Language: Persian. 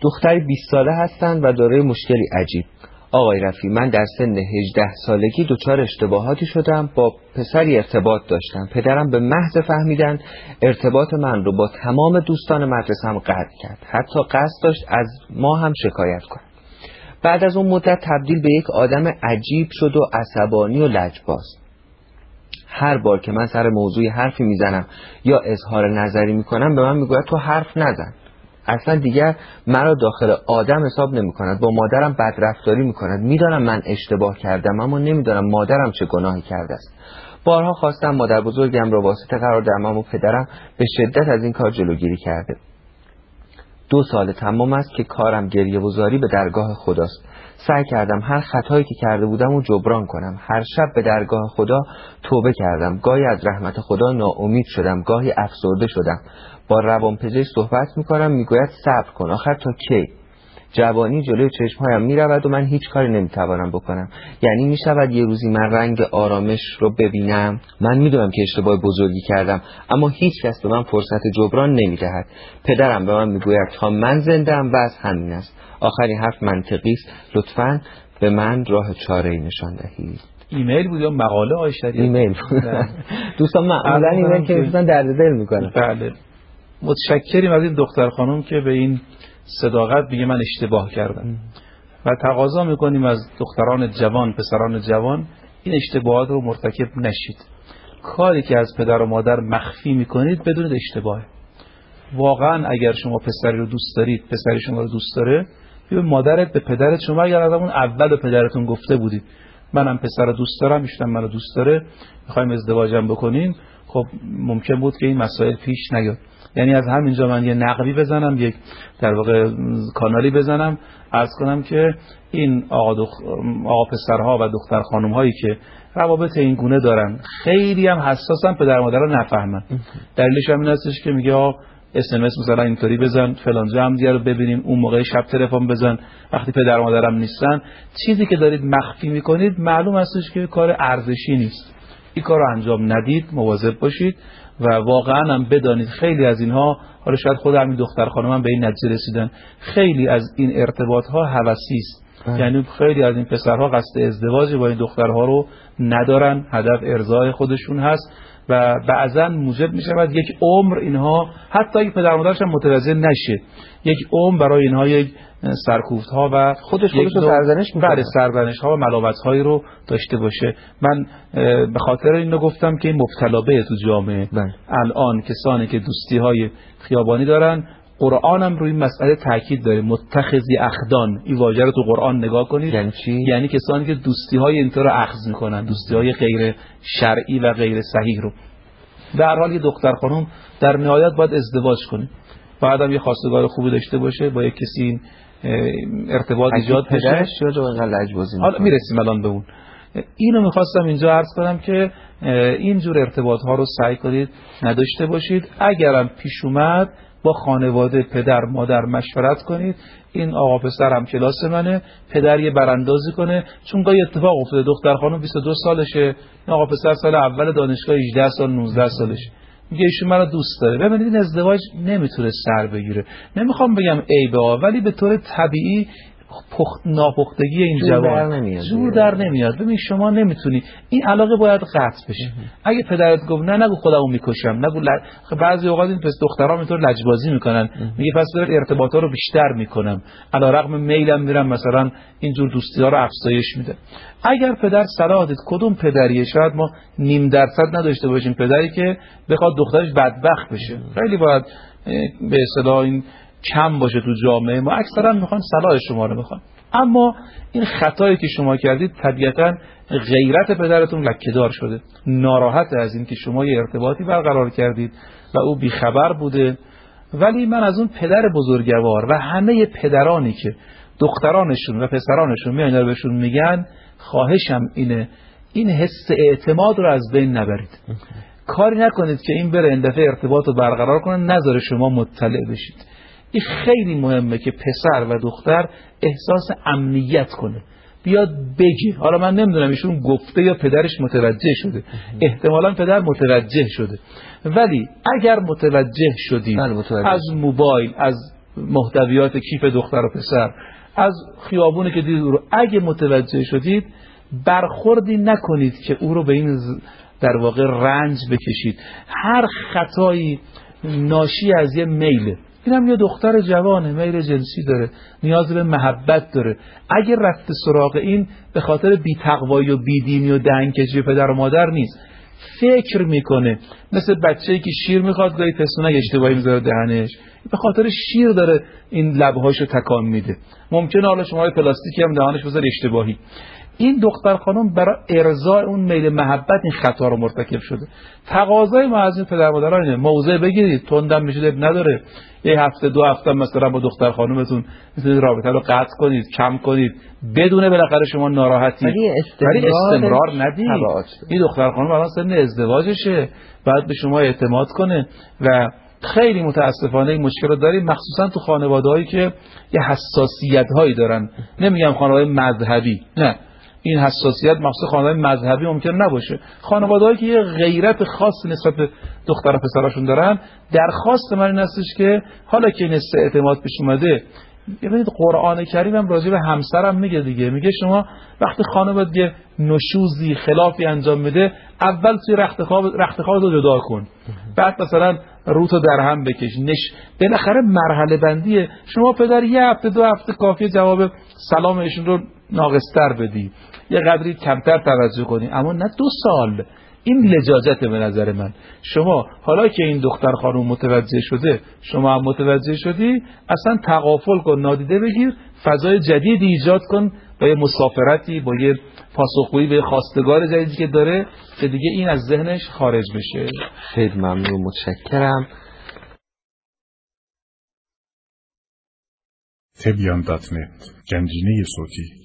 دختری 20 ساله هستند و دارای مشکلی عجیب. آقای رفیع، من در سن 18 سالگی دچار اشتباهاتی شدم، با پسری ارتباط داشتم. پدرم به محض فهمیدن ارتباط من رو با تمام دوستان مدرسه‌ام قطع کرد. حتی قصد داشت از ما هم شکایت کنه. بعد از اون مدت تبدیل به یک آدم عجیب شد و عصبانی و لجباز. هر بار که من سر موضوعی حرفی میزنم یا اظهار نظری میکنم به من میگوید تو حرف نزن. اصلا دیگر مرا داخل آدم حساب نمی کند. با مادرم بدرفتاری می کند. میدانم من اشتباه کردم اما نمیدانم مادرم چه گناهی کرده است. بارها خواستم مادر بزرگم را واسطه قرار دهم اما پدرم به شدت از این کار جلوگیری کرده. 2 سال تمام است که کارم گریه و زاری به درگاه خداست. سعی کردم هر خطایی که کرده بودم رو جبران کنم. هر شب به درگاه خدا توبه کردم. گاهی از رحمت خدا ناامید شدم، گاهی افسرده شدم. با روانپزشک صحبت میکنم، میگوید صبر کن، آخر تا کی؟ جوانی جلوی چشمهایم میرود و من هیچ کاری نمیتوانم بکنم. یعنی میشود یه روزی من رنگ آرامش رو ببینم؟ من میدونم که اشتباه بزرگی کردم اما هیچ کس به من فرصت جبران نمیدهد. پدرم به من میگوید تا من زنده ام و از همین است. آخرین حرف منطقی است، لطفاً به من راه چاره‌ای نشان دهید. ایمیل بود یا مقاله آقای شریعتی؟ ایمیل. دوستان معمولا ایمیل که میفرستن درد دل میکنن. بله. متشکریم از این دختر خانم که به این صداقت میگه من اشتباه کردم و تقاضا میکنیم از دختران جوان، پسران جوان این اشتباهات رو مرتکب نشید. کاری که از پدر و مادر مخفی میکنید بدونید اشتباهه. واقعا اگر شما پسری رو دوست دارید، پسری شما رو دوست داره، به مادرت، به پدرت، شما اگر از اون اول به پدرتون گفته بودید منم پسر رو دوست دارم، ایشون منو دوست داره، میخوایم ازدواجم بکنیم، خب ممکن بود که این مسائل پیش نیاد. یعنی از همینجا من یه نقبی بزنم، یک در واقع کانالی بزنم، عرض کنم که این آقا پسرها و دختر خانم هایی که روابط این گونه دارن خیلی هم حساسن پدر مادر رو نفهمن. دلیلش هم این هستش که میگه اس ام اس مثلا اینطوری بزن، فلانجا هم دیگه رو ببینیم، اون موقع شب تلفن بزن، وقتی پدر مادرم نیستن. چیزی که دارید مخفی میکنید معلوم هستش که کار ارزشی نیست. این کار رو انجام ندید، مواظب باشید و واقعا هم بدانید خیلی از اینها، حالا شاید خود همین دختر خانم هم به این نتیجه رسیدن، خیلی از این ارتباط ها هوسی است. یعنی خیلی از این پسرها قصد ازدواج با این دخترها رو ندارن، هدف ارضای خودشون هست و بعضا موجب می شود یک عمر اینها، حتی اگه پدر مادرش هم متوجه نشه، یک عمر برای اینها یک سرکوفت ها و خودش رو سرزنش میکنه. بله، سرزنش ها و ملامت هایی رو داشته باشه. من به خاطر این رو گفتم که این مبتلا به تو جامعه الان کسانی که دوستی های خیابانی دارن، قرآن هم روی این مسئله تاکید داره، متخذی اخدان. این واژه رو تو قرآن نگاه کنید. یعنی چی؟ یعنی کسانی که دوستی های اینطور رو اخذ میکنن، دوستی های غیر شرعی و غیر صحیح رو. در حال یه دختر خانم در نهایت باید ازدواج کنه، بعدم یه خواستگار خوبی داشته باشه، با یک کسی ارتباط ایجاد بشه. حالا میرسیم الان به اون. اینو میخواستم اینجا عرض کنم که اینجور ارتباط ها رو سعی کنید نداشته باشید. اگرم پیش اومد با خانواده پدر مادر مشورت کنید. این آقا پسر هم کلاس منه، پدر یه براندازی کنه، چون گاهی اتفاق افتاده دختر خانم 22 سالشه، آقا پسر سال اول دانشگاه 18 سال 19 سالشه، میگه ایشون منو دوست داره. ببینید این ازدواج نمیتونه سر بگیره. نمیخوام بگم عیبه ها، ولی به طور طبیعی ناپختگی این جوان زور در نمیاد. ببین شما نمیتونی، این علاقه باید قطع بشه. اگه پدرت گفت نه نگو خودمو میکشم، نگو بعضی اوقات این پس دخترها اینطور لجبازی میکنن، میگه پس برات ارتباطا رو بیشتر میکنم، علیرغم میلم میرم مثلا اینجور دوستی ها رو افزایش میده. اگر پدر صلاح دید، کدوم پدریه؟ شاید ما 0.5% نداشته باشیم پدری که بخواد دخترش بدبخت بشه. خیلی باید به اصطلاح این کم باشه تو جامعه ما. اکثرا میخوان صلاح شما رو میخوان. اما این خطایی که شما کردید طبیعتا غیرت پدرتون لکه‌دار شده، ناراحت از این که شما یه ارتباطی برقرار کردید و او بیخبر بوده. ولی من از اون پدر بزرگوار و همه پدرانی که دخترانشون و پسرانشون میان رو بهشون میگن، خواهشم اینه این حس اعتماد رو از بین نبرید. کاری نکنید که این بره این دفعه ارتباط رو برقرار کنه، نذاره شما مطلع بشید. این خیلی مهمه که پسر و دختر احساس امنیت کنه، بیاد بگه. حالا من نمیدونم ایشون گفته یا پدرش متوجه شده، احتمالاً پدر متوجه شده، ولی اگر متوجه شدید از موبایل، از محتویات کیف دختر و پسر، از خیابونی که دیدید رو اگه متوجه شدید برخوردی نکنید که او رو به این در واقع رنج بکشید. هر خطایی ناشی از یه میله. اینم یه دختر جوانه، میل جنسی داره، نیاز به محبت داره. اگه رفت سراغ این به خاطر بی‌تقوایی و بی‌دینی و دهنکجی پدر و مادر نیست، فکر میکنه مثل بچه‌ای که شیر میخواد گاهی پستونک اشتباهی میذاره دهنش، به خاطر شیر داره این لبهاشو تکان میده. ممکنه حالا شما پلاستیکی هم دهانش بذاره اشتباهی. این دختر خانم برای ارضاء اون میل محبت این خطا رو مرتکب شده. تقاضای ما از این پدر مادرها اینه موضع بگیرید، تندم میشه نداره، یه هفته دو هفته مثلا با دختر خانومتون میتونید رابطه رو قطع کنید، کم کنید، بدون بالاخره شما ناراحتی، ولی استمرار ندید. این دختر خانم الان سن ازدواجشه، بعد به شما اعتماد کنه و خیلی متاسفانه این مشکل رو داریم، مخصوصا تو خانواده‌هایی که یه حساسیت‌هایی دارن. نمیگم خانواده مذهبی، نه، این حساسیت مخصوص خانواده مذهبی ممکن نباشه. خانواده‌هایی که یه غیرت خاص نسبت به دختر و پسراشون دارن، درخواست من این هستش که حالا که این اعتماد پیش اومده، ببینید قرآن کریم هم راجع به همسرم میگه دیگه، میگه شما وقتی خانومت یه نشوزی خلافی انجام میده، اول توی رختخواب رو جدا کن، بعد مثلا روتو در هم بکش، بالاخره مرحله بندیه. شما پدر یه هفته دو هفته کافیه جواب سلام ایشون رو ناقص‌تر بدی، یه قدری کمتر توجه کنی، اما نه 2 سال. این لجاجت به نظر من. شما حالا که این دختر خانم متوجه شده، شما هم متوجه شدی، اصلا تغافل کن، نادیده بگیر، فضای جدیدی ایجاد کن با یه مسافرتی، با یه پاسخگویی به خواستگار جدیدی که داره، که دیگه این از ذهنش خارج بشه. خیلی ممنون، متشکرم. تبیان.net گنجینه صوتی